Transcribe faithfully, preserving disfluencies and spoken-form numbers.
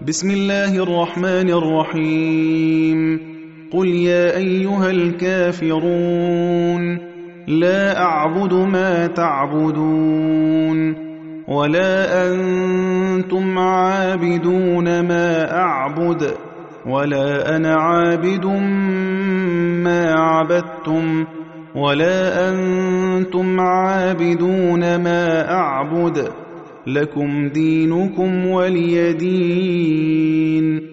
بسم الله الرحمن الرحيم قل يا أيها الكافرون لا أعبد ما تعبدون ولا أنتم عابدون ما أعبد ولا أنا عابد ما عبدتم ولا أنتم عابدون ما أعبد لكم دينكم ولي دين.